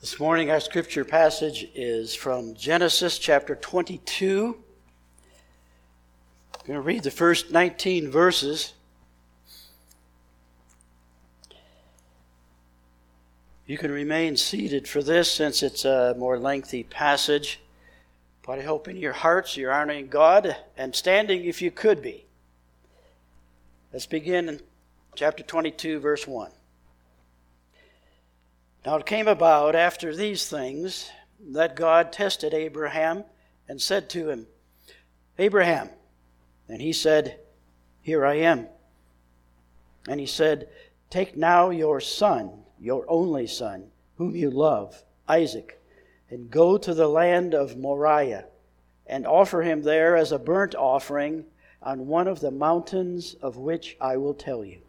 This morning our scripture passage is from Genesis chapter 22. I'm going to read the first 19 verses. You can remain seated for this since it's a more lengthy passage. But I hope in your hearts you're honoring God and standing if you could be. Let's begin in chapter 22, verse 1. Now it came about after these things that God tested Abraham and said to him, Abraham. And he said, Here I am. And he said, Take now your son, your only son, whom you love, Isaac, and go to the land of Moriah, and offer him there as a burnt offering on one of the mountains of which I will tell you.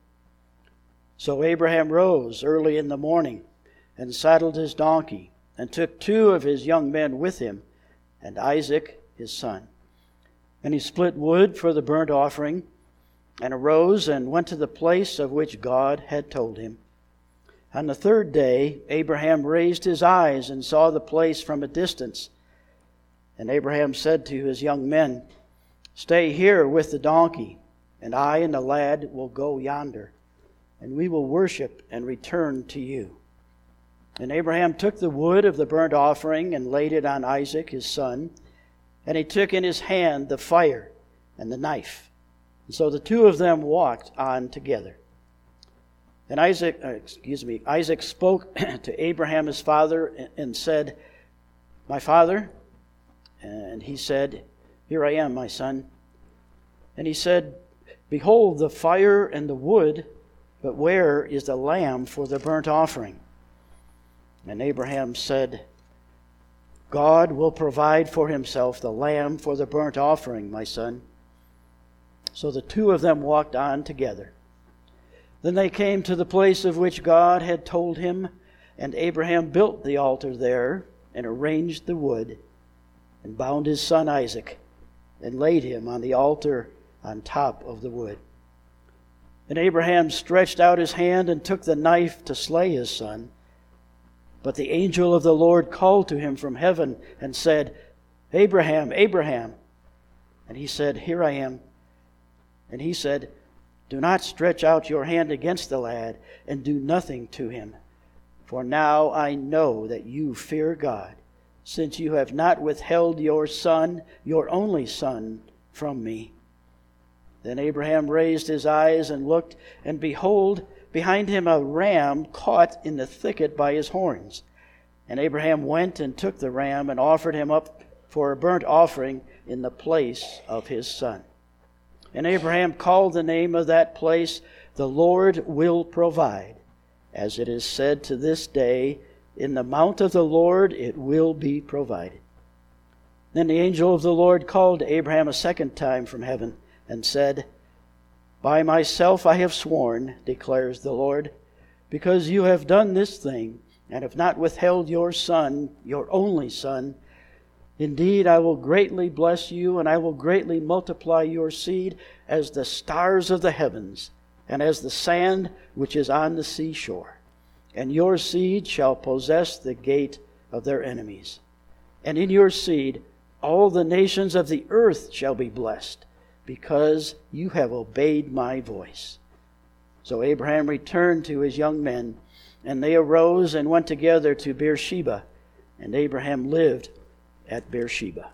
So Abraham rose early in the morning, and saddled his donkey, and took 2 of his young men with him, and Isaac his son. And he split wood for the burnt offering, and arose and went to the place of which God had told him. On the 3rd day Abraham raised his eyes and saw the place from a distance. And Abraham said to his young men, Stay here with the donkey, and I and the lad will go yonder, and we will worship and return to you. And Abraham took the wood of the burnt offering and laid it on Isaac his son, and he took in his hand the fire and the knife. And so the 2 of them walked on together. And Isaac spoke to Abraham his father and said, My father? And he said, Here I am, my son. And he said, Behold the fire and the wood, but where is the lamb for the burnt offering? And Abraham said, God will provide for himself the lamb for the burnt offering, my son. So the 2 of them walked on together. Then they came to the place of which God had told him, and Abraham built the altar there, and arranged the wood, and bound his son Isaac, and laid him on the altar on top of the wood. And Abraham stretched out his hand and took the knife to slay his son. But the angel of the Lord called to him from heaven and said, Abraham, Abraham. And he said, Here I am. And he said, Do not stretch out your hand against the lad, and do nothing to him. For now I know that you fear God, since you have not withheld your son, your only son, from me. Then Abraham raised his eyes and looked, and behold, behind him a ram caught in the thicket by his horns. And Abraham went and took the ram and offered him up for a burnt offering in the place of his son. And Abraham called the name of that place, The Lord will provide. As it is said to this day, In the mount of the Lord it will be provided. Then the angel of the Lord called to Abraham a second time from heaven and said, By myself I have sworn, declares the Lord, because you have done this thing, and have not withheld your son, your only son. Indeed, I will greatly bless you, and I will greatly multiply your seed as the stars of the heavens, and as the sand which is on the seashore. And your seed shall possess the gate of their enemies. And in your seed all the nations of the earth shall be blessed, because you have obeyed my voice. So Abraham returned to his young men, and they arose and went together to Beersheba, and Abraham lived at Beersheba.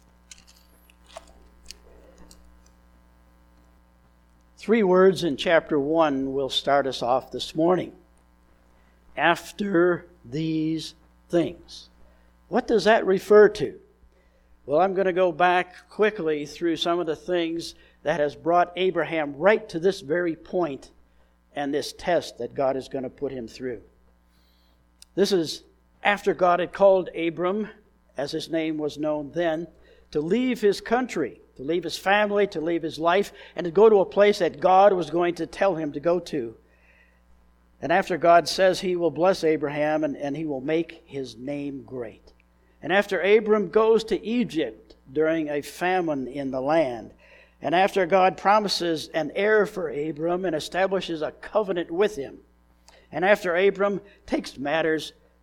Three words in chapter 1 will start us off this morning. After these things. What does that refer to? Well, I'm going to go back quickly through some of the things that has brought Abraham right to this very point and this test that God is going to put him through. This is after God had called Abram, as his name was known then, to leave his country, to leave his family, to leave his life, and to go to a place that God was going to tell him to go to. And after God says he will bless Abraham and he will make his name great. And after Abram goes to Egypt during a famine in the land, and after God promises an heir for Abram and establishes a covenant with him, and after Abram takes matters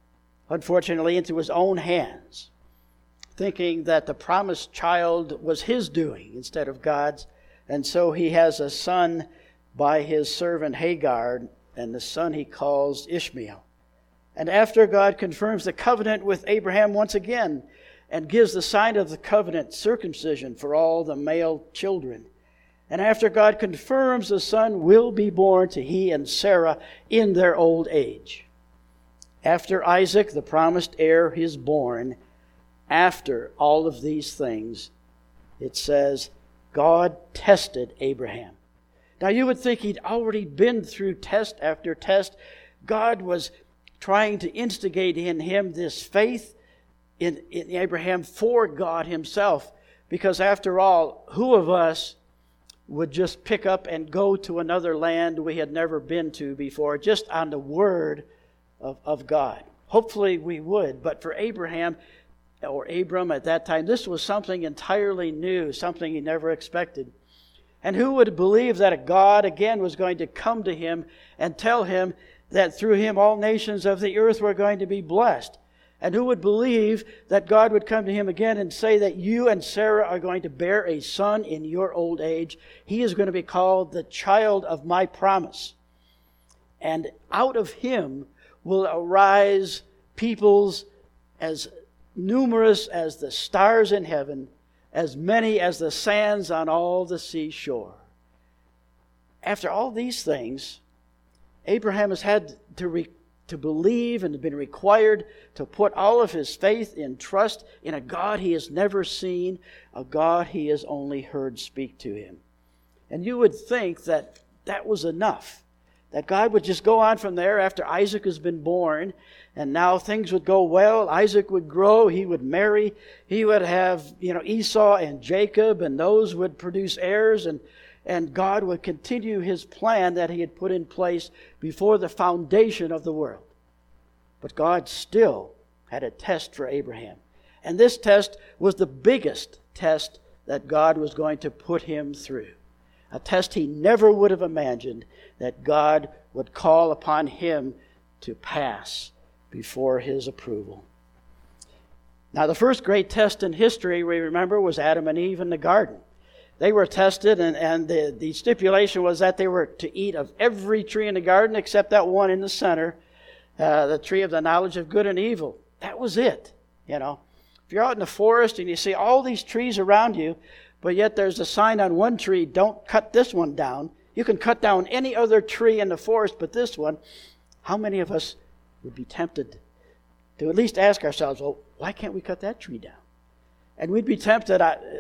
unfortunately, into his own hands, thinking that the promised child was his doing instead of God's. And so he has a son by his servant Hagar, and the son he calls Ishmael. And after God confirms the covenant with Abraham once again and gives the sign of the covenant, circumcision for all the male children, and after God confirms the son will be born to he and Sarah in their old age. After Isaac, the promised heir, is born, after all of these things, it says, God tested Abraham. Now you would think he'd already been through test after test. God was trying to instigate in him this faith in Abraham for God himself. Because after all, who of us would just pick up and go to another land we had never been to before, just on the word of God? Hopefully we would. But for Abraham, or Abram at that time, this was something entirely new, something he never expected. And who would believe that a God again was going to come to him and tell him that through him all nations of the earth were going to be blessed? And who would believe that God would come to him again and say that you and Sarah are going to bear a son in your old age? He is going to be called the child of my promise. And out of him will arise peoples as numerous as the stars in heaven, as many as the sands on all the seashore. After all these things, Abraham has had to believe and been required to put all of his faith and trust in a God he has never seen, a God he has only heard speak to him. And you would think that that was enough, that God would just go on from there after Isaac has been born, and now things would go well. Isaac would grow, he would marry, he would have Esau and Jacob, and those would produce heirs, and God would continue his plan that he had put in place before the foundation of the world. But God still had a test for Abraham. And this test was the biggest test that God was going to put him through. A test he never would have imagined that God would call upon him to pass before his approval. Now, the first great test in history, we remember, was Adam and Eve in the garden. They were tested, and the stipulation was that they were to eat of every tree in the garden except that one in the center, the tree of the knowledge of good and evil. That was it, If you're out in the forest and you see all these trees around you, but yet there's a sign on one tree, don't cut this one down. You can cut down any other tree in the forest but this one. How many of us would be tempted to at least ask ourselves, well, why can't we cut that tree down? And we'd be tempted,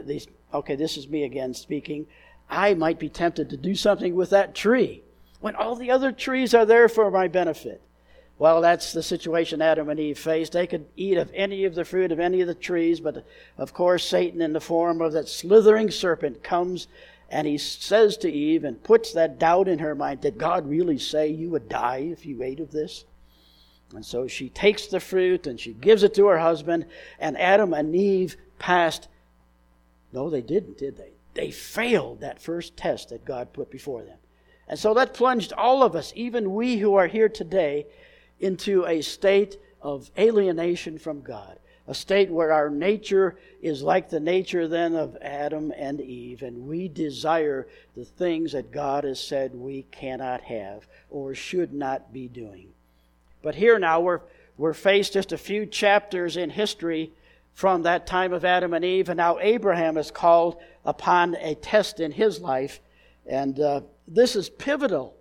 this is me again speaking, I might be tempted to do something with that tree when all the other trees are there for my benefit. Well, that's the situation Adam and Eve faced. They could eat of any of the fruit of any of the trees, but of course Satan in the form of that slithering serpent comes and he says to Eve and puts that doubt in her mind, did God really say you would die if you ate of this? And so she takes the fruit and she gives it to her husband, and Adam and Eve passed. No, they didn't, did they? They failed that first test that God put before them. And so that plunged all of us, even we who are here today, into a state of alienation from God. A state where our nature is like the nature then of Adam and Eve, and we desire the things that God has said we cannot have or should not be doing. But here now we're faced just a few chapters in history from that time of Adam and Eve, and now Abraham is called upon a test in his life, and this is pivotal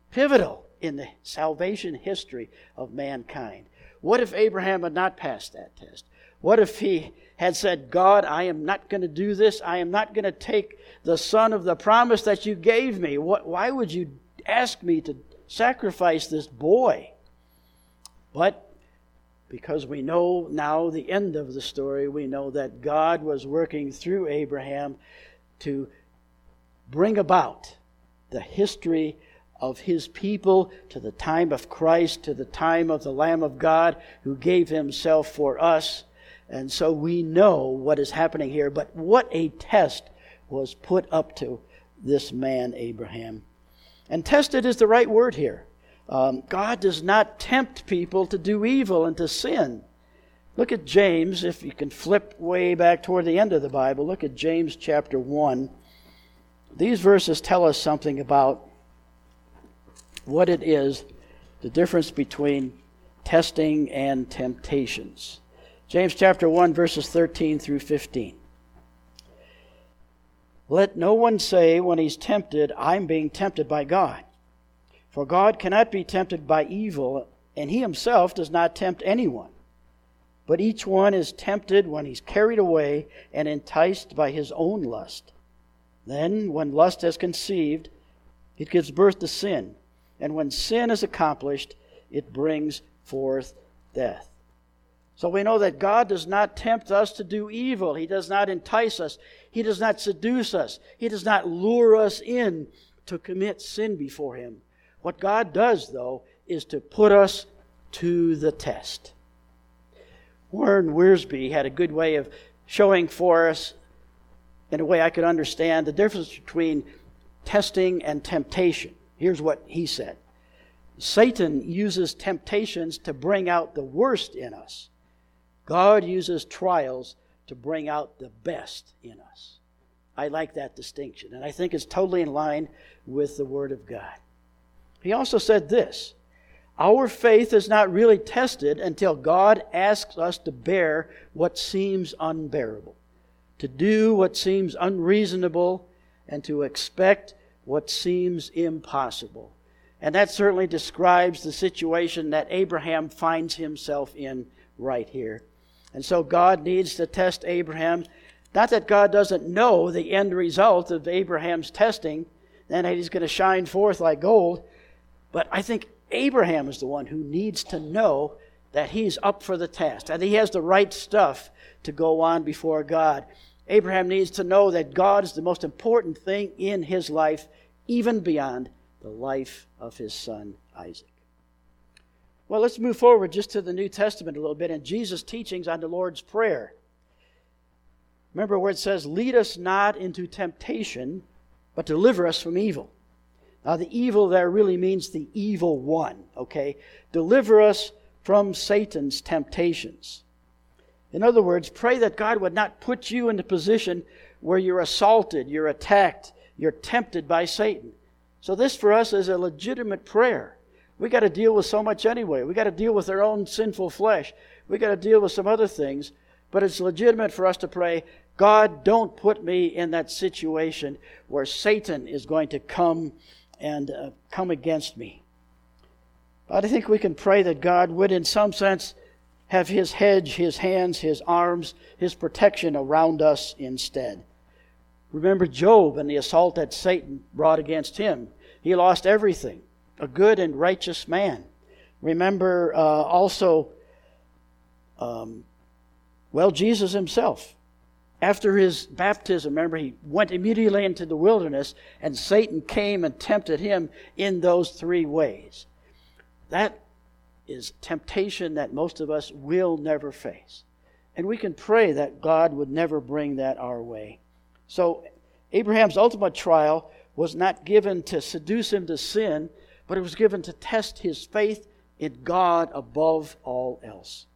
in the salvation history of mankind. What if Abraham had not passed that test? What if he had said, God, I am not going to do this. I am not going to take the son of the promise that you gave me. Why would you ask me to sacrifice this boy? But because we know now the end of the story, we know that God was working through Abraham to bring about the history of his people to the time of Christ, to the time of the Lamb of God who gave himself for us. And so we know what is happening here. But what a test was put up to this man, Abraham. And tested is the right word here. God does not tempt people to do evil and to sin. Look at James, if you can flip way back toward the end of the Bible. Look at James chapter 1. These verses tell us something about what it is, the difference between testing and temptations. James chapter 1, verses 13 through 15. Let no one say when he's tempted, I'm being tempted by God. For God cannot be tempted by evil, and he himself does not tempt anyone. But each one is tempted when he's carried away and enticed by his own lust. Then, when lust has conceived, it gives birth to sin. And when sin is accomplished, it brings forth death. So we know that God does not tempt us to do evil. He does not entice us. He does not seduce us. He does not lure us in to commit sin before Him. What God does, though, is to put us to the test. Warren Wiersbe had a good way of showing for us, in a way I could understand, the difference between testing and temptation. Here's what he said. Satan uses temptations to bring out the worst in us. God uses trials to bring out the best in us. I like that distinction, and I think it's totally in line with the Word of God. He also said this, our faith is not really tested until God asks us to bear what seems unbearable, to do what seems unreasonable, and to expect what seems impossible. And that certainly describes the situation that Abraham finds himself in right here. And so God needs to test Abraham. Not that God doesn't know the end result of Abraham's testing, and that he's going to shine forth like gold, but I think Abraham is the one who needs to know that he's up for the test, and he has the right stuff to go on before God. Abraham needs to know that God is the most important thing in his life, even beyond the life of his son Isaac. Well, let's move forward just to the New Testament a little bit and Jesus' teachings on the Lord's Prayer. Remember where it says, lead us not into temptation, but deliver us from evil. Now, the evil there really means the evil one, okay? Deliver us from Satan's temptations. In other words, pray that God would not put you in the position where you're assaulted, you're attacked, you're tempted by Satan. So this for us is a legitimate prayer. We got to deal with so much anyway. We got to deal with our own sinful flesh. We got to deal with some other things. But it's legitimate for us to pray, God, don't put me in that situation where Satan is going to come and come against me. But I think we can pray that God would, in some sense, have His hedge, His hands, His arms, His protection around us instead. Remember Job and the assault that Satan brought against him. He lost everything, a good and righteous man. Remember also, Jesus himself. After his baptism, remember, he went immediately into the wilderness, and Satan came and tempted him in those three ways. That is temptation that most of us will never face. And we can pray that God would never bring that our way. So Abraham's ultimate trial was not given to seduce him to sin, but it was given to test his faith in God above all else.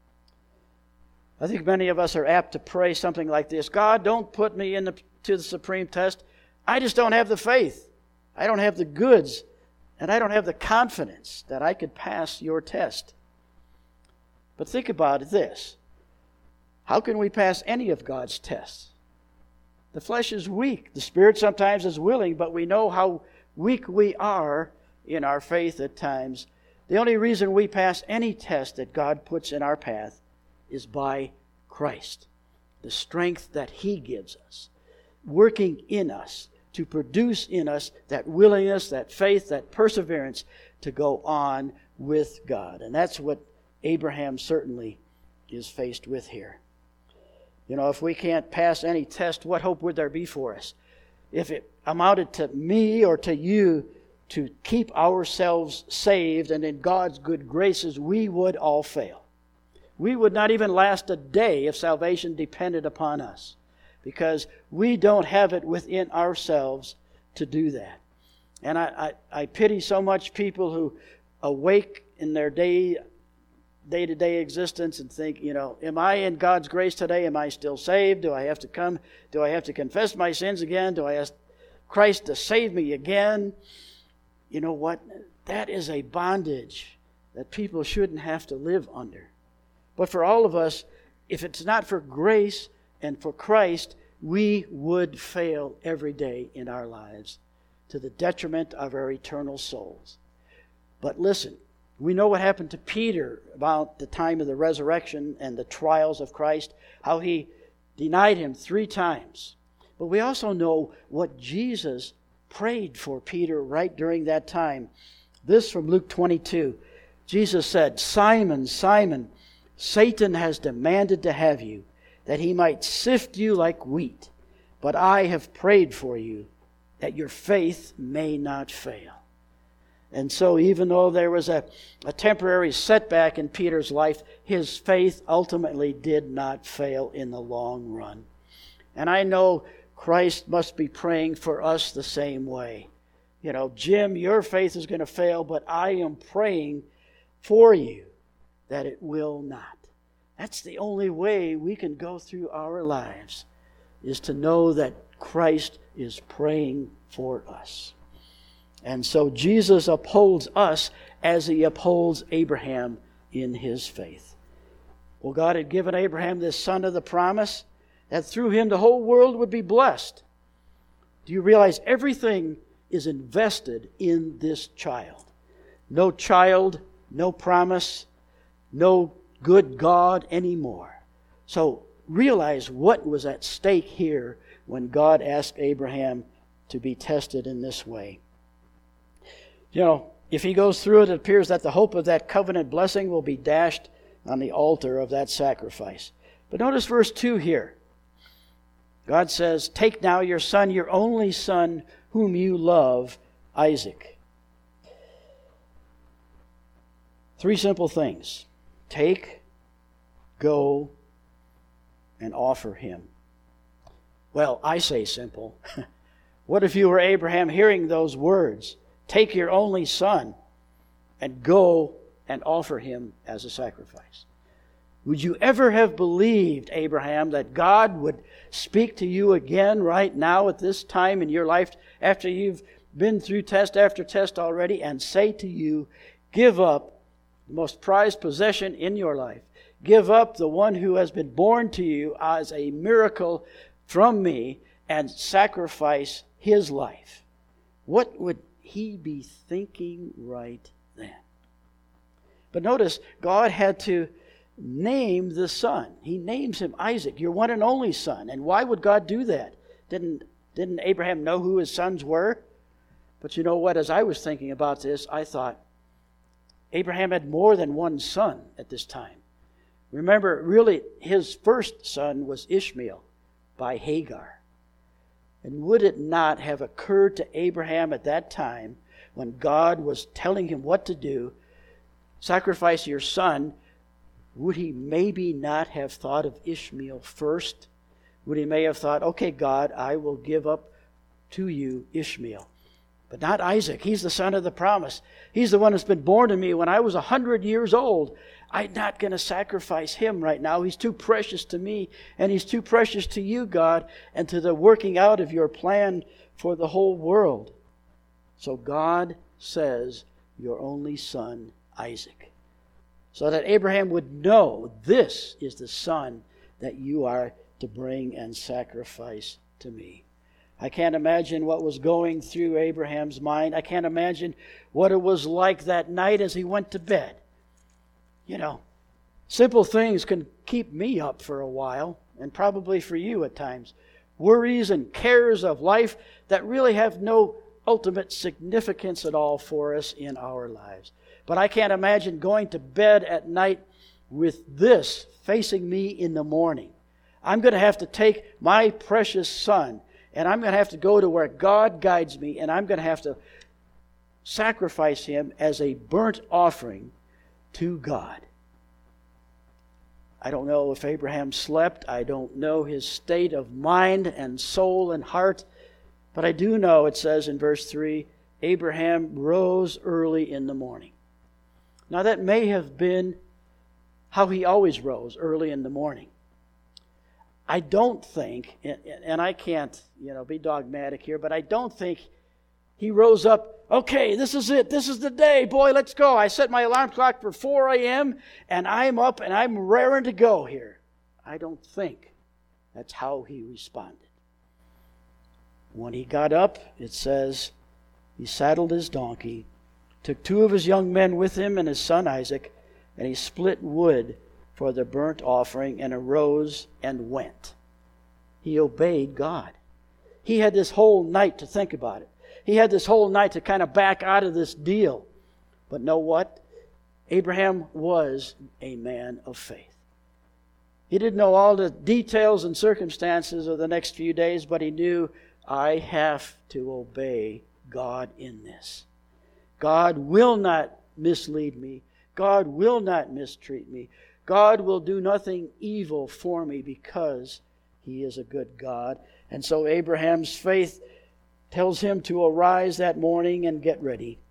I think many of us are apt to pray something like this. God, don't put me to the supreme test. I just don't have the faith. I don't have the goods. And I don't have the confidence that I could pass your test. But think about this. How can we pass any of God's tests? The flesh is weak. The spirit sometimes is willing, but we know how weak we are in our faith at times. The only reason we pass any test that God puts in our path is by Christ. The strength that He gives us, working in us to produce in us that willingness, that faith, that perseverance to go on with God. And that's what Abraham certainly is faced with here. You know, if we can't pass any test, what hope would there be for us? If it amounted to me or to you to keep ourselves saved and in God's good graces, we would all fail. We would not even last a day if salvation depended upon us, because we don't have it within ourselves to do that. And I pity so much people who awake in their day-to-day existence and think, am I in God's grace today? Am I still saved? Do I have to come? Do I have to confess my sins again? Do I ask Christ to save me again? You know what? That is a bondage that people shouldn't have to live under. But for all of us, if it's not for grace and for Christ, we would fail every day in our lives to the detriment of our eternal souls. But listen, we know what happened to Peter about the time of the resurrection and the trials of Christ, how he denied him 3 times. But we also know what Jesus prayed for Peter right during that time. This from Luke 22. Jesus said, "Simon, Simon, Satan has demanded to have you, that he might sift you like wheat. But I have prayed for you, that your faith may not fail." And so even though there was a temporary setback in Peter's life, his faith ultimately did not fail in the long run. And I know Christ must be praying for us the same way. Jim, your faith is going to fail, but I am praying for you that it will not. That's the only way we can go through our lives, is to know that Christ is praying for us. And so Jesus upholds us as he upholds Abraham in his faith. Well, God had given Abraham this son of the promise, that through him the whole world would be blessed. Do you realize everything is invested in this child? No child, no promise, no good God anymore. So realize what was at stake here when God asked Abraham to be tested in this way. If he goes through it, it appears that the hope of that covenant blessing will be dashed on the altar of that sacrifice. But notice verse 2 here. God says, "Take now your son, your only son, whom you love, Isaac." 3 simple things. Take, go, and offer him. Well, I say simple. What if you were Abraham hearing those words? Take your only son and go and offer him as a sacrifice. Would you ever have believed, Abraham, that God would speak to you again right now at this time in your life, after you've been through test after test already, and say to you, give up the most prized possession in your life. Give up the one who has been born to you as a miracle from me and sacrifice his life. What would he be thinking right then? But notice, God had to name the son. He names him Isaac, your one and only son. And why would God do that? Didn't Abraham know who his sons were? But you know what? As I was thinking about this, I thought, Abraham had more than one son at this time. Remember, really, his first son was Ishmael by Hagar. And would it not have occurred to Abraham at that time, when God was telling him what to do, sacrifice your son, would he maybe not have thought of Ishmael first? Would he may have thought, okay, God, I will give up to you Ishmael. But not Isaac. He's the son of the promise. He's the one that's been born to me when I was 100 years old. I'm not going to sacrifice him right now. He's too precious to me, and he's too precious to you, God, and to the working out of your plan for the whole world. So God says, your only son, Isaac. So that Abraham would know, this is the son that you are to bring and sacrifice to me. I can't imagine what was going through Abraham's mind. I can't imagine what it was like that night as he went to bed. Simple things can keep me up for a while, and probably for you at times. Worries and cares of life that really have no ultimate significance at all for us in our lives. But I can't imagine going to bed at night with this facing me in the morning. I'm going to have to take my precious son, and I'm going to have to go to where God guides me, and I'm going to have to sacrifice him as a burnt offering to God. I don't know if Abraham slept. I don't know his state of mind and soul and heart. But I do know, it says in verse 3, Abraham rose early in the morning. Now that may have been how he always rose, early in the morning. I don't think, and I can't, be dogmatic here, but I don't think he rose up, okay, this is it, this is the day, boy, let's go. I set my alarm clock for 4 a.m., and I'm up and I'm raring to go here. I don't think that's how he responded. When he got up, it says, he saddled his donkey, took 2 of his young men with him and his son Isaac, and he split wood for the burnt offering and arose and went. He obeyed God. He had this whole night to think about it. He had this whole night to kind of back out of this deal. But know what? Abraham was a man of faith. He didn't know all the details and circumstances of the next few days, but he knew, I have to obey God in this. God will not mislead me. God will not mistreat me. God will do nothing evil for me because He is a good God. And so Abraham's faith tells him to arise that morning and get ready.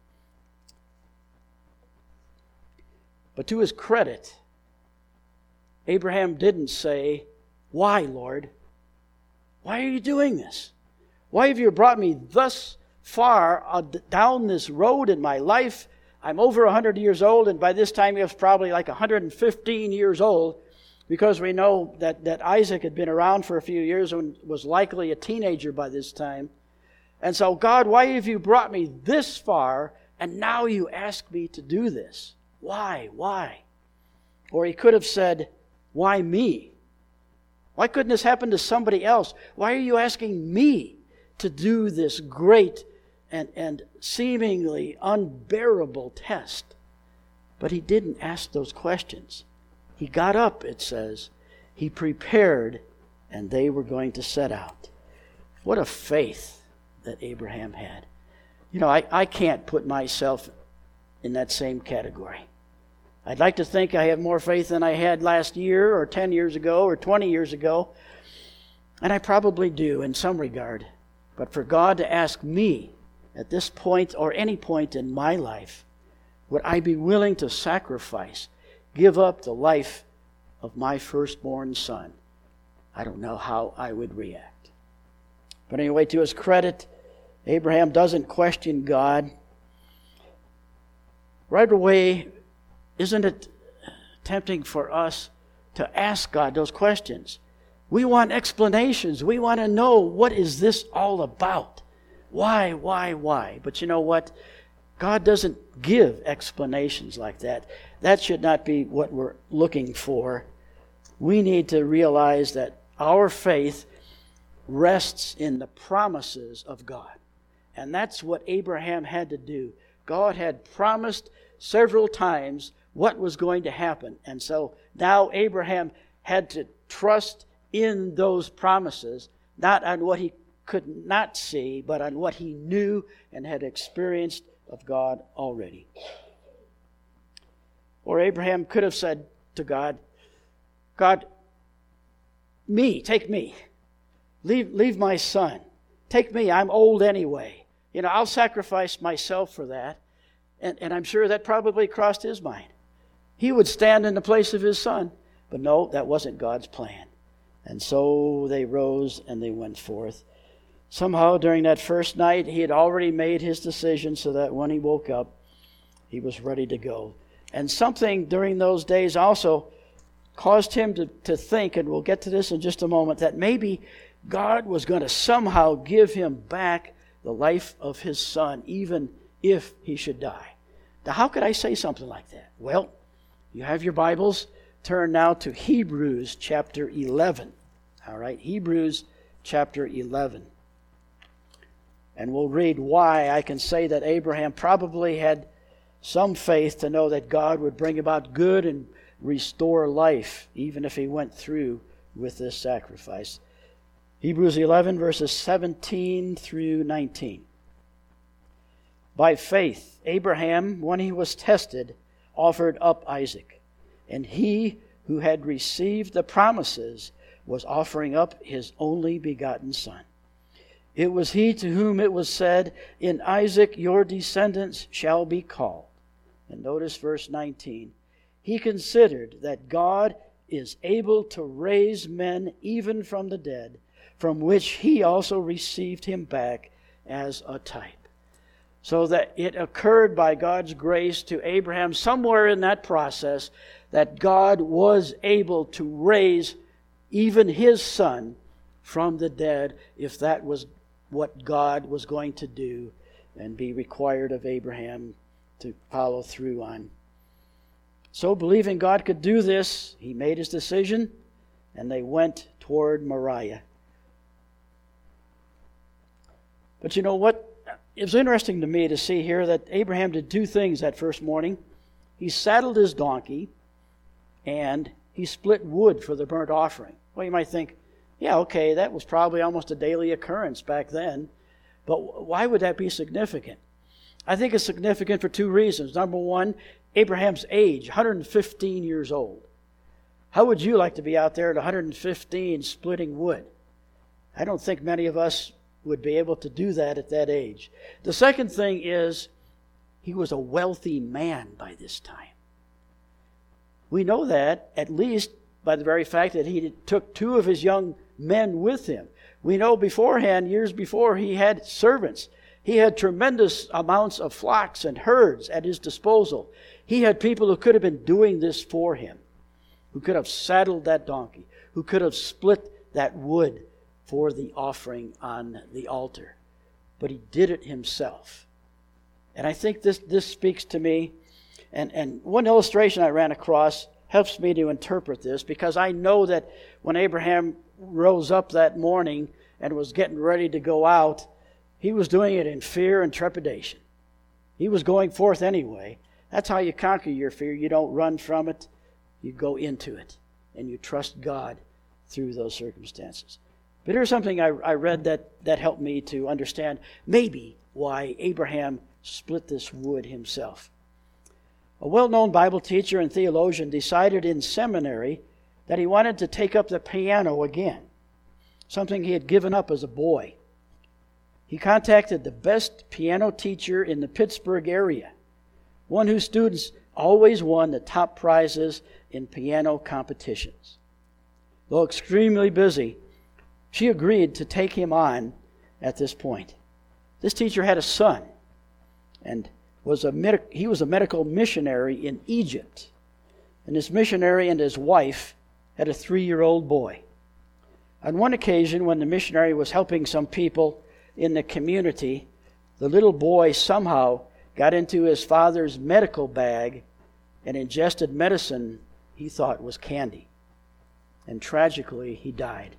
But to his credit, Abraham didn't say, why, Lord? Why are you doing this? Why have you brought me thus far down this road in my life? I'm over 100 years old, and by this time he was probably like 115 years old, because we know that Isaac had been around for a few years and was likely a teenager by this time. And so, God, why have you brought me this far, and now you ask me to do this? Why? Why? Or he could have said, why me? Why couldn't this happen to somebody else? Why are you asking me to do this great and seemingly unbearable test? But he didn't ask those questions. He got up, it says. He prepared, and they were going to set out. What a faith that Abraham had. I can't put myself in that same category. I'd like to think I have more faith than I had last year or 10 years ago or 20 years ago. And I probably do in some regard. But for God to ask me at this point or any point in my life, would I be willing to sacrifice, give up the life of my firstborn son? I don't know how I would react. But anyway, to his credit, Abraham doesn't question God. Right away, isn't it tempting for us to ask God those questions? We want explanations. We want to know, what is this all about? Why? But you know what? God doesn't give explanations like that. That should not be what we're looking for. We need to realize that our faith rests in the promises of God. And that's what Abraham had to do. God had promised several times what was going to happen. And so now Abraham had to trust in those promises, not on what he could not see, but on what he knew and had experienced of God already. Or Abraham could have said to God, God, take me. Leave my son. Take me, I'm old anyway. I'll sacrifice myself for that. And I'm sure that probably crossed his mind. He would stand in the place of his son. But no, that wasn't God's plan. And so they rose and they went forth. Somehow during that first night, he had already made his decision so that when he woke up, he was ready to go. And something during those days also caused him to think, and we'll get to this in just a moment, that maybe God was going to somehow give him back the life of his son, even if he should die. Now, how could I say something like that? Well, you have your Bibles. Turn now to Hebrews chapter 11. All right, Hebrews chapter 11. And we'll read why I can say that Abraham probably had some faith to know that God would bring about good and restore life, even if he went through with this sacrifice. Hebrews 11, verses 17 through 19. By faith, Abraham, when he was tested, offered up Isaac. And he who had received the promises was offering up his only begotten son. It was he to whom it was said, in Isaac your descendants shall be called. And notice verse 19. He considered that God is able to raise men even from the dead, from which he also received him back as a type. So that it occurred by God's grace to Abraham somewhere in that process that God was able to raise even his son from the dead, if that was what God was going to do and be required of Abraham to follow through on. So believing God could do this, he made his decision, and they went toward Moriah. But you know what? It was interesting to me to see here that Abraham did two things that first morning. He saddled his donkey, and he split wood for the burnt offering. Well, you might think, yeah, okay, that was probably almost a daily occurrence back then. But why would that be significant? I think it's significant for two reasons. Number one, Abraham's age, 115 years old. How would you like to be out there at 115 splitting wood? I don't think many of us would be able to do that at that age. The second thing is, he was a wealthy man by this time. We know that, at least by the very fact that he took two of his young men with him. We know beforehand, years before, he had servants. He had tremendous amounts of flocks and herds at his disposal. He had people who could have been doing this for him, who could have saddled that donkey, who could have split that wood for the offering on the altar. But he did it himself. And I think this speaks to me. And one illustration I ran across helps me to interpret this, because I know that when Abraham rose up that morning and was getting ready to go out, he was doing it in fear and trepidation. He was going forth anyway. That's how you conquer your fear. You don't run from it. You go into it. And you trust God through those circumstances. But here's something I read that helped me to understand maybe why Abraham split this wood himself. A well-known Bible teacher and theologian decided in seminary that he wanted to take up the piano again, something he had given up as a boy. He contacted the best piano teacher in the Pittsburgh area, one whose students always won the top prizes in piano competitions. Though extremely busy, she agreed to take him on at this point. This teacher had a son, and he was a medical missionary in Egypt. And this missionary and his wife had a 3-year-old boy. On one occasion, when the missionary was helping some people in the community, the little boy somehow got into his father's medical bag and ingested medicine he thought was candy. And tragically, he died.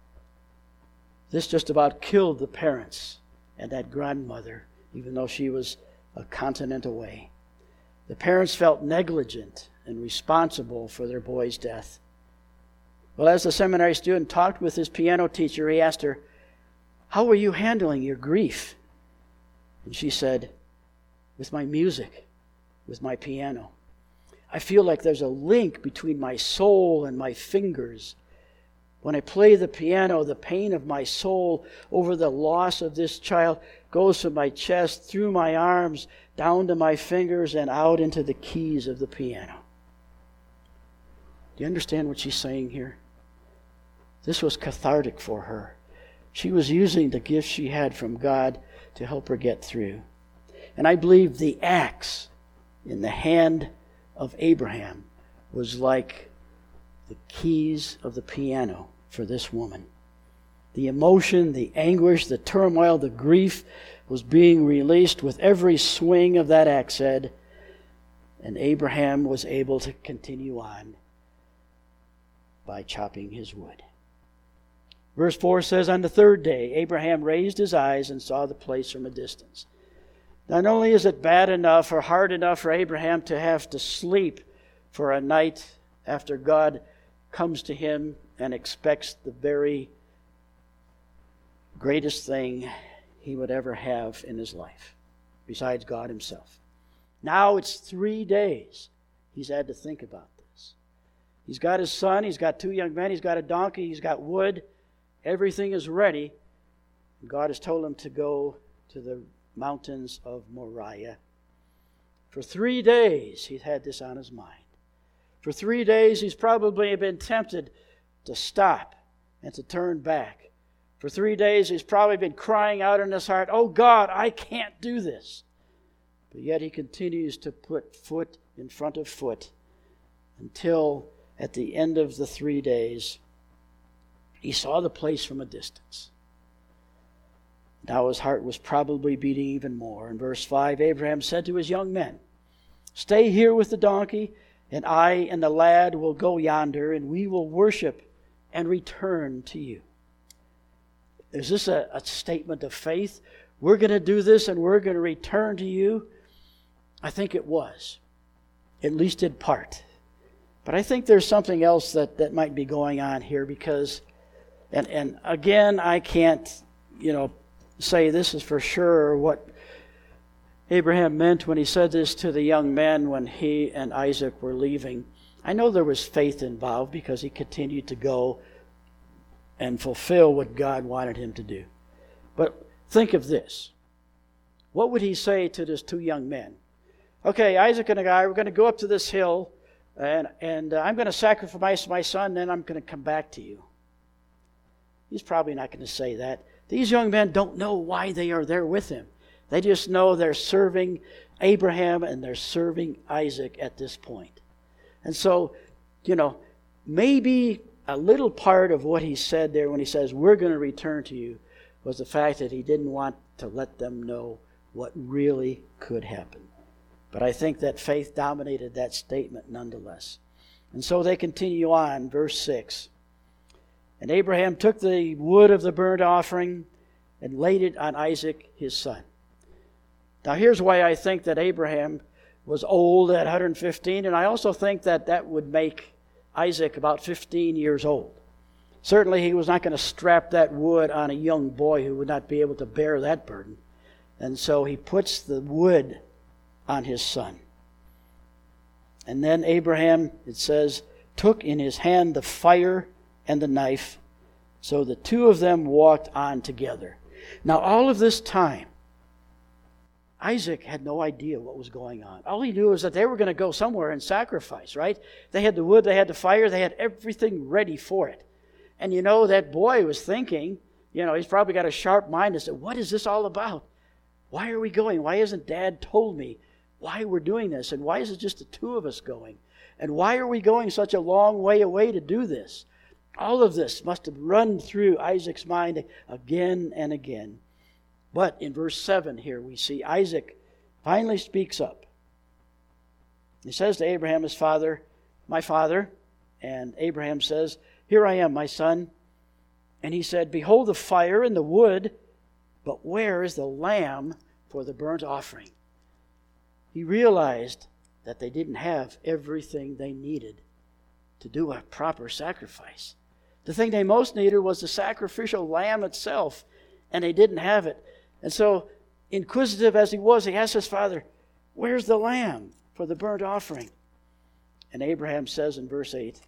This just about killed the parents and that grandmother, even though she was a continent away. The parents felt negligent and responsible for their boy's death. Well, as the seminary student talked with his piano teacher, he asked her, "How are you handling your grief?" And she said, "With my music, with my piano. I feel like there's a link between my soul and my fingers. When I play the piano, the pain of my soul over the loss of this child goes from my chest, through my arms, down to my fingers, and out into the keys of the piano." Do you understand what she's saying here? This was cathartic for her. She was using the gifts she had from God to help her get through. And I believe the axe in the hand of Abraham was like the keys of the piano for this woman. The emotion, the anguish, the turmoil, the grief was being released with every swing of that axe head, and Abraham was able to continue on by chopping his wood. Verse 4 says, "On the third day, Abraham raised his eyes and saw the place from a distance." Not only is it bad enough or hard enough for Abraham to have to sleep for a night after God comes to him and expects the very greatest thing he would ever have in his life, besides God himself. Now it's 3 days he's had to think about this. He's got his son, he's got 2 young men, he's got a donkey, he's got wood. Everything is ready. God has told him to go to the mountains of Moriah. For 3 days he's had this on his mind. For 3 days he's probably been tempted to stop and to turn back. For 3 days he's probably been crying out in his heart, "Oh God, I can't do this." But yet he continues to put foot in front of foot until at the end of the 3 days he saw the place from a distance. Now his heart was probably beating even more. In verse 5, Abraham said to his young men, "Stay here with the donkey, and I and the lad will go yonder, and we will worship and return to you." Is this a statement of faith? We're going to do this and we're going to return to you? I think it was, at least in part. But I think there's something else that might be going on here because, and again, I can't, say this is for sure what Abraham meant when he said this to the young men when he and Isaac were leaving. I know there was faith involved because he continued to go and fulfill what God wanted him to do. But think of this. What would he say to these two young men? Okay, Isaac and I, we're going to go up to this hill, and I'm going to sacrifice my son, then I'm going to come back to you. He's probably not going to say that. These young men don't know why they are there with him. They just know they're serving Abraham and they're serving Isaac at this point. And so, maybe a little part of what he said there when he says, "We're going to return to you," was the fact that he didn't want to let them know what really could happen. But I think that faith dominated that statement nonetheless. And so they continue on, verse 6. "And Abraham took the wood of the burnt offering and laid it on Isaac his son." Now here's why I think that Abraham was old at 115, and I also think that would make Isaac about 15 years old. Certainly he was not going to strap that wood on a young boy who would not be able to bear that burden. And so he puts the wood on his son. And then Abraham, it says, took in his hand the fire and the knife. So the two of them walked on together. Now all of this time, Isaac had no idea what was going on. All he knew was that they were going to go somewhere and sacrifice, right? They had the wood, they had the fire, they had everything ready for it. And that boy was thinking, he's probably got a sharp mind and said, "What is this all about? Why are we going? Why hasn't Dad told me why we're doing this? And why is it just the two of us going? And why are we going such a long way away to do this?" All of this must have run through Isaac's mind again and again. But in verse 7 here we see Isaac finally speaks up. He says to Abraham, his father, "My father." And Abraham says, "Here I am, my son." And he said, "Behold the fire and the wood, but where is the lamb for the burnt offering?" He realized that they didn't have everything they needed to do a proper sacrifice. The thing they most needed was the sacrificial lamb itself, and they didn't have it. And so, inquisitive as he was, he asked his father, "Where's the lamb for the burnt offering?" And Abraham says in verse 8,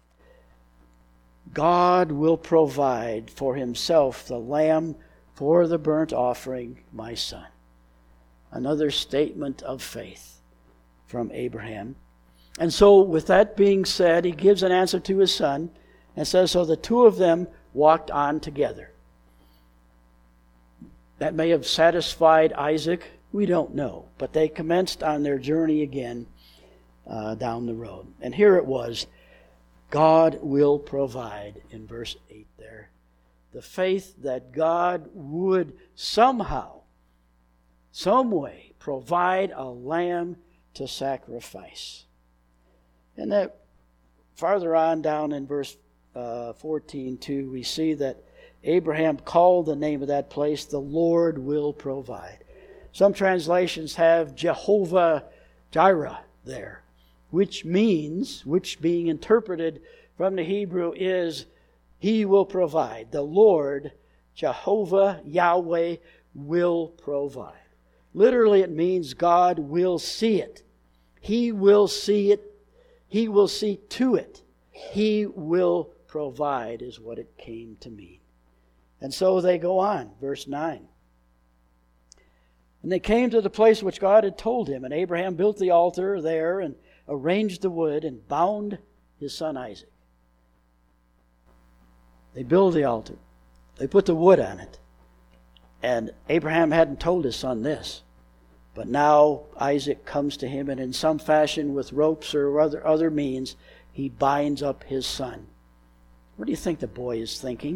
"God will provide for himself the lamb for the burnt offering, my son." Another statement of faith from Abraham. And so, with that being said, he gives an answer to his son and says, so the two of them walked on together. That may have satisfied Isaac. We don't know. But they commenced on their journey again down the road. And here it was, God will provide, in verse 8 there. The faith that God would somehow, some way, provide a lamb to sacrifice. And that farther on down in verse 14 too, we see that Abraham called the name of that place, "The Lord will provide." Some translations have Jehovah Jireh there, which being interpreted from the Hebrew is, He will provide. The Lord, Jehovah, Yahweh, will provide. Literally it means God will see it. He will see it. He will see to it. He will provide is what it came to mean. And so they go on, verse 9. And they came to the place which God had told him, and Abraham built the altar there and arranged the wood and bound his son Isaac. They built the altar. They put the wood on it. And Abraham hadn't told his son this. But now Isaac comes to him, and in some fashion with ropes or other means, he binds up his son. What do you think the boy is thinking?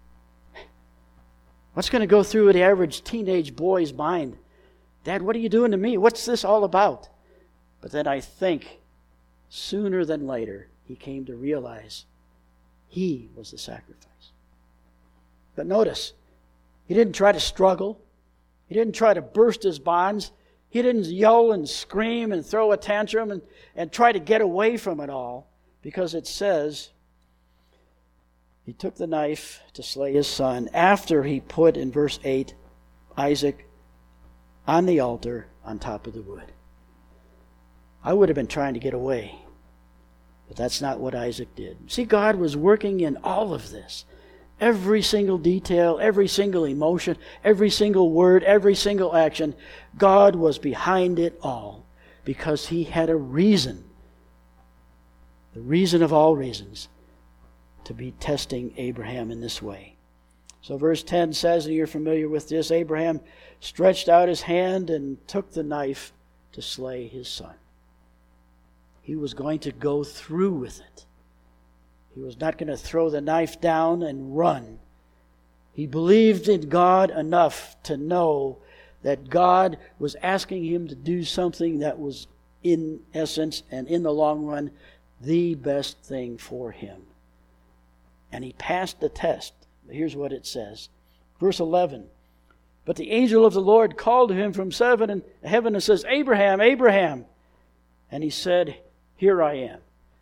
What's going to go through the average teenage boy's mind? Dad, what are you doing to me? What's this all about? But then I think sooner than later he came to realize he was the sacrifice. But notice, he didn't try to struggle. He didn't try to burst his bonds. He didn't yell and scream and throw a tantrum and try to get away from it all, because it says he took the knife to slay his son after he put, in verse 8, Isaac on the altar on top of the wood. I would have been trying to get away, but that's not what Isaac did. See, God was working in all of this. Every single detail, every single emotion, every single word, every single action, God was behind it all because He had a reason, the reason of all reasons, to be testing Abraham in this way. So verse 10 says, and you're familiar with this, Abraham stretched out his hand and took the knife to slay his son. He was going to go through with it. He was not going to throw the knife down and run. He believed in God enough to know that God was asking him to do something that was, in essence and in the long run, the best thing for him. And he passed the test. Here's what it says. Verse 11. But the angel of the Lord called to him from heaven and says, Abraham, Abraham. And he said, Here I am.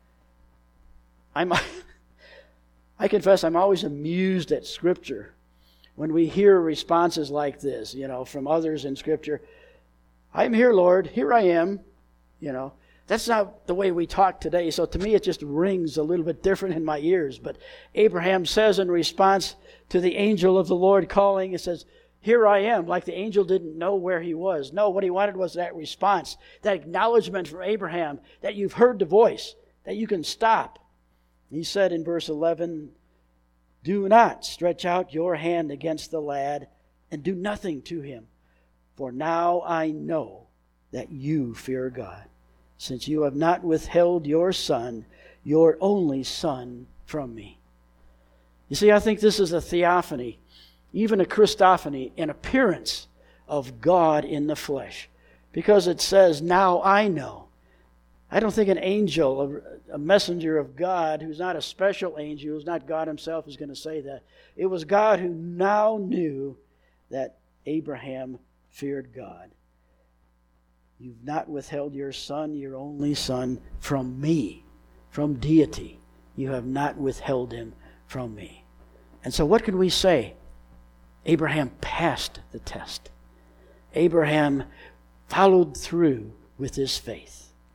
I confess I'm always amused at Scripture when we hear responses like this, from others in Scripture. I'm here, Lord. Here I am. That's not the way we talk today. So to me, it just rings a little bit different in my ears. But Abraham says in response to the angel of the Lord calling, it says, Here I am, like the angel didn't know where he was. No, what he wanted was that response, that acknowledgement from Abraham that you've heard the voice, that you can stop. He said in verse 11, Do not stretch out your hand against the lad and do nothing to him. For now I know that you fear God, since you have not withheld your son, your only son, from me. You see, I think this is a theophany, even a Christophany, an appearance of God in the flesh. Because it says, now I know. I don't think an angel, a messenger of God, who's not a special angel, who's not God himself, is going to say that. It was God who now knew that Abraham feared God. You've not withheld your son, your only son, from me, from deity. You have not withheld him from me. And so what can we say? Abraham passed the test. Abraham followed through with his faith.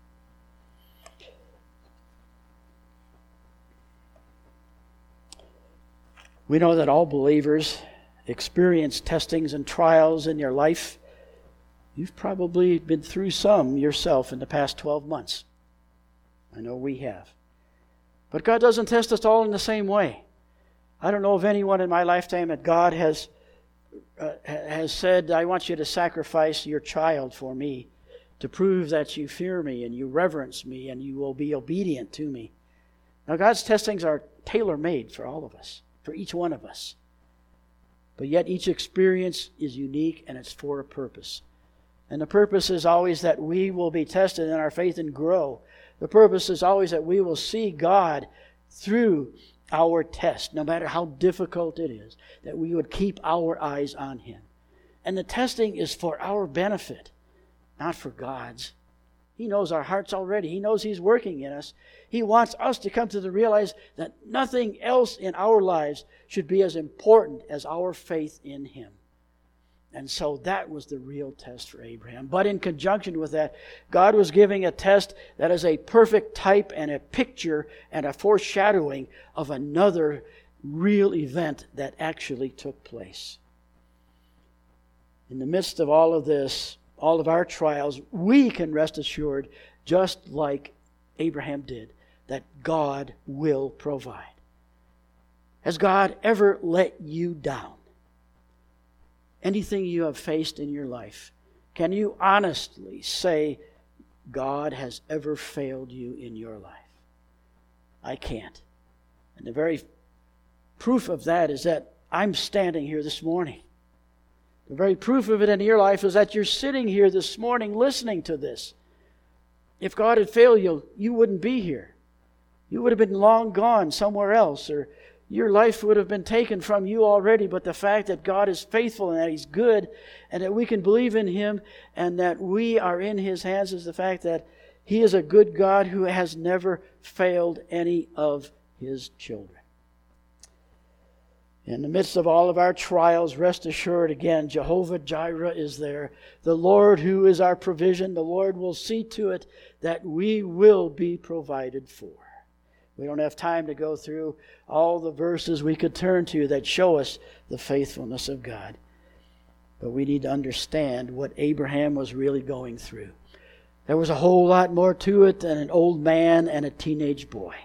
We know that all believers experience testings and trials in your life. You've probably been through some yourself in the past 12 months. I know we have. But God doesn't test us all in the same way. I don't know of anyone in my lifetime that God has said, I want you to sacrifice your child for me to prove that you fear me and you reverence me and you will be obedient to me. Now, God's testings are tailor-made for all of us, for each one of us. But yet each experience is unique and it's for a purpose. And the purpose is always that we will be tested in our faith and grow. The purpose is always that we will see God through our test, no matter how difficult it is, that we would keep our eyes on Him. And the testing is for our benefit, not for God's. He knows our hearts already. He knows He's working in us. He wants us to come to the realize that nothing else in our lives should be as important as our faith in Him. And so that was the real test for Abraham. But in conjunction with that, God was giving a test that is a perfect type and a picture and a foreshadowing of another real event that actually took place. In the midst of all of this, all of our trials, we can rest assured, just like Abraham did, that God will provide. Has God ever let you down? Anything you have faced in your life, can you honestly say God has ever failed you in your life? I can't. And the very proof of that is that I'm standing here this morning. The very proof of it in your life is that you're sitting here this morning listening to this. If God had failed you, you wouldn't be here. You would have been long gone somewhere else, or your life would have been taken from you already. But the fact that God is faithful and that He's good and that we can believe in Him and that we are in His hands is the fact that He is a good God who has never failed any of His children. In the midst of all of our trials, rest assured again, Jehovah Jireh is there. The Lord who is our provision, the Lord will see to it that we will be provided for. We don't have time to go through all the verses we could turn to that show us the faithfulness of God. But we need to understand what Abraham was really going through. There was a whole lot more to it than an old man and a teenage boy.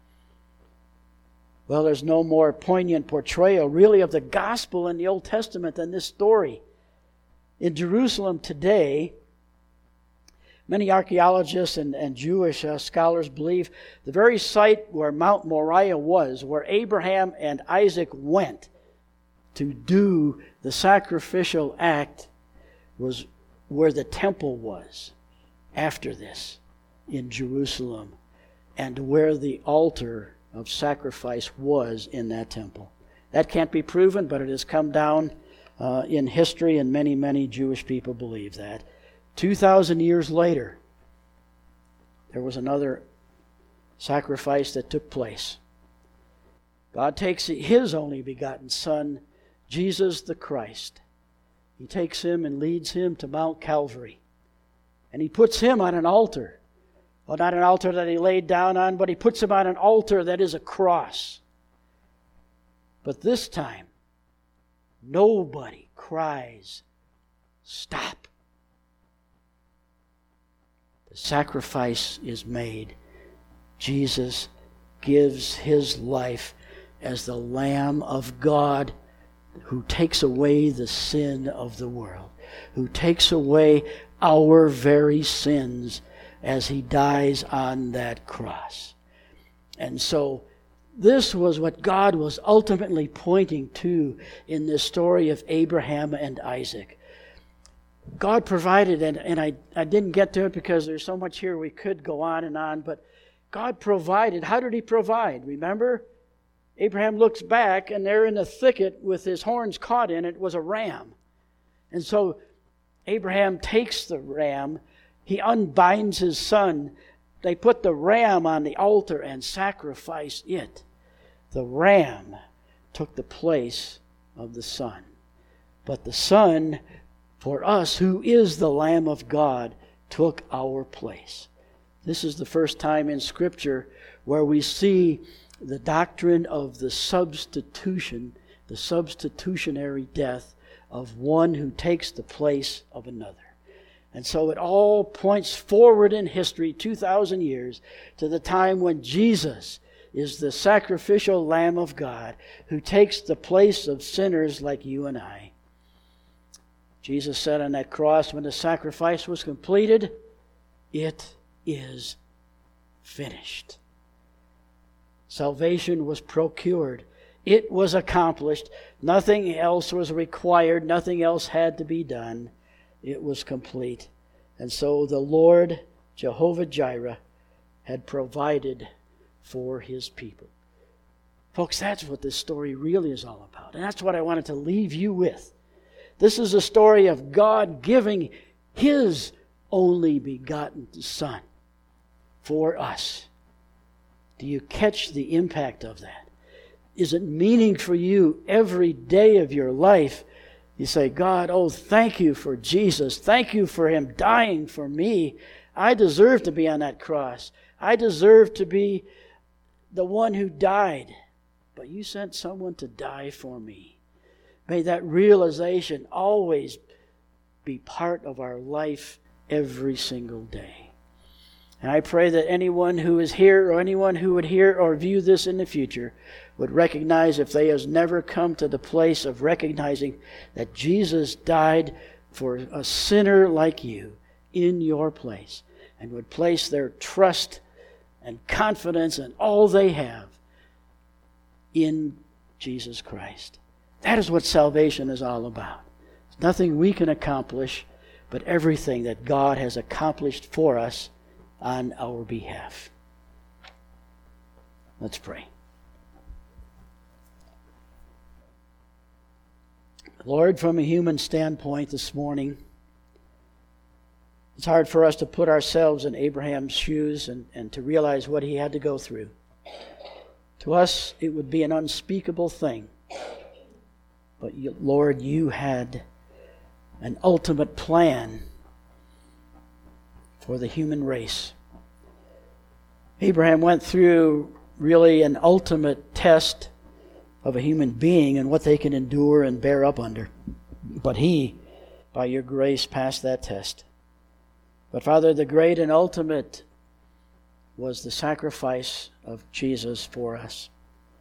Well, there's no more poignant portrayal, really, of the gospel in the Old Testament than this story. In Jerusalem today, many archaeologists and Jewish scholars believe the very site where Mount Moriah was, where Abraham and Isaac went to do the sacrificial act, was where the temple was after this in Jerusalem, and where the altar of sacrifice was in that temple. That can't be proven, but it has come down in history, and many, many Jewish people believe that. 2,000 years later, there was another sacrifice that took place. God takes His only begotten Son, Jesus the Christ. He takes Him and leads Him to Mount Calvary. And He puts Him on an altar. Well, not an altar that He laid down on, but He puts Him on an altar that is a cross. But this time, nobody cries, "Stop." The sacrifice is made. Jesus gives His life as the Lamb of God who takes away the sin of the world, who takes away our very sins as He dies on that cross. And so this was what God was ultimately pointing to in this story of Abraham and Isaac. God provided, and I didn't get to it because there's so much here we could go on, but God provided. How did He provide? Remember? Abraham looks back, and there in the thicket with his horns caught in it was a ram. And so Abraham takes the ram, he unbinds his son, they put the ram on the altar and sacrifice it. The ram took the place of the son. But the son, for us, who is the Lamb of God, took our place. This is the first time in Scripture where we see the doctrine of the substitution, the substitutionary death of one who takes the place of another. And so it all points forward in history 2,000 years to the time when Jesus is the sacrificial Lamb of God who takes the place of sinners like you and I. Jesus said on that cross when the sacrifice was completed, "It is finished." Salvation was procured. It was accomplished. Nothing else was required. Nothing else had to be done. It was complete. And so the Lord, Jehovah Jireh, had provided for His people. Folks, that's what this story really is all about. And that's what I wanted to leave you with. This is a story of God giving His only begotten Son for us. Do you catch the impact of that? Is it meaning for you every day of your life? You say, "God, oh, thank you for Jesus. Thank you for Him dying for me. I deserve to be on that cross. I deserve to be the one who died. But you sent someone to die for me." May that realization always be part of our life every single day. And I pray that anyone who is here or anyone who would hear or view this in the future would recognize, if they has never come to the place of recognizing that Jesus died for a sinner like you in your place, and would place their trust and confidence and all they have in Jesus Christ. That is what salvation is all about. It's nothing we can accomplish, but everything that God has accomplished for us on our behalf. Let's pray. Lord, from a human standpoint this morning, it's hard for us to put ourselves in Abraham's shoes and to realize what he had to go through. To us, it would be an unspeakable thing. But Lord, you had an ultimate plan for the human race. Abraham went through really an ultimate test of a human being and what they can endure and bear up under. But he, by your grace, passed that test. But Father, the great and ultimate was the sacrifice of Jesus for us.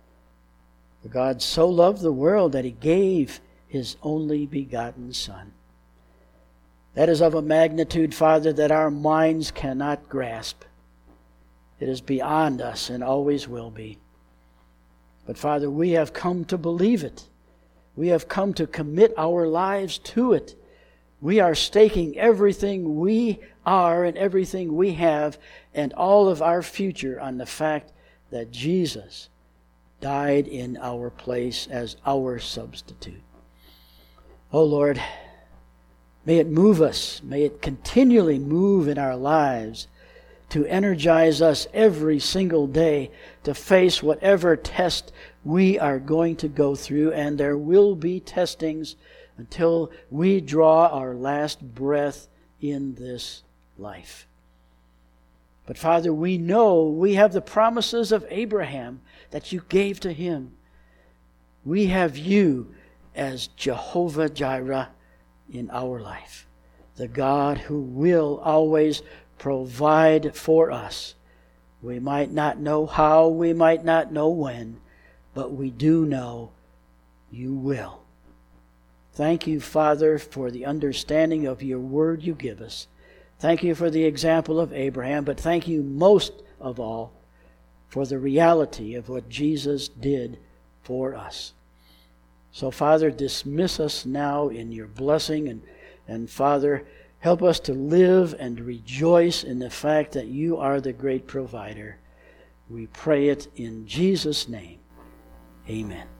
For God so loved the world that he gave his only begotten Son. That is of a magnitude, Father, that our minds cannot grasp. It is beyond us and always will be. But Father, we have come to believe it. We have come to commit our lives to it. We are staking everything we are and everything we have and all of our future on the fact that Jesus died in our place as our substitute. Oh Lord, may it move us, may it continually move in our lives to energize us every single day to face whatever test we are going to go through, and there will be testings until we draw our last breath in this life. But Father, we know we have the promises of Abraham that you gave to him. We have you as Jehovah Jireh in our life, the God who will always provide for us. We might not know how, we might not know when, but we do know you will. Thank you, Father, for the understanding of your word you give us. Thank you for the example of Abraham, but thank you most of all for the reality of what Jesus did for us. So, Father, dismiss us now in your blessing, and Father, help us to live and rejoice in the fact that you are the great provider. We pray it in Jesus' name. Amen.